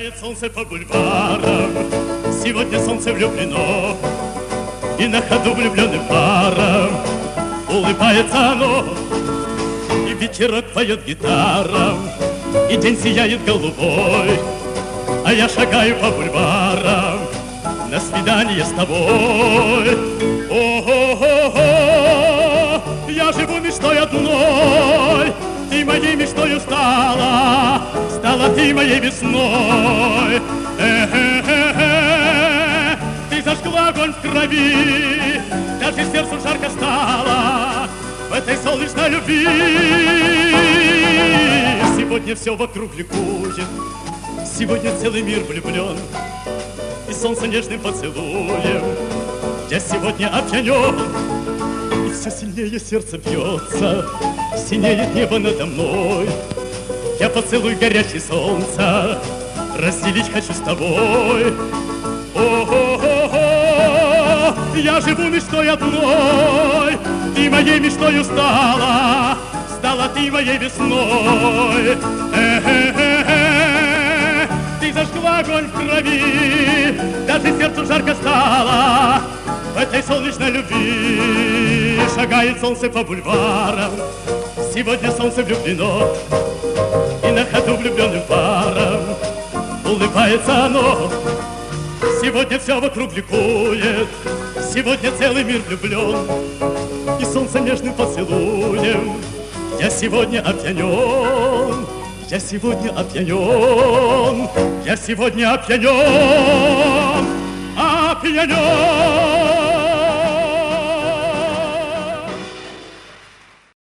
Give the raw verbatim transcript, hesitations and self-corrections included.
Улыбает солнце по бульварам, сегодня солнце влюблено, и на ходу влюбленным парам улыбается оно. И ветерок поет гитарам, и день сияет голубой, а я шагаю по бульварам на свидание с тобой. О-хо-хо-хо, я живу мечтой одной, ты моей мечтою стала, стала ты моей весной. Э-э-э-э, ты зажгла огонь в крови, даже сердцу жарко стало в этой солнечной любви. Сегодня все вокруг ликует, сегодня целый мир влюблен, и солнце нежным поцелуем я сегодня опьянен. И все сильнее сердце бьется, синеет небо надо мной. Я поцелуй горячий солнца разделить хочу с тобой. О-хо-хо-хо, я живу мечтой одной, ты моей мечтою стала, стала ты моей весной. Э-э-э-э, ты зажгла огонь в крови, даже сердцу жарко стало в этой солнечной любви. Шагает солнце по бульварам, сегодня солнце влюблено, и на ходу влюбленным парам улыбается оно. Сегодня все вокруг ликует, сегодня целый мир влюблен, и солнце нежным поцелуем я сегодня опьянен. Я сегодня опьянен, я сегодня опьянен, опьянен.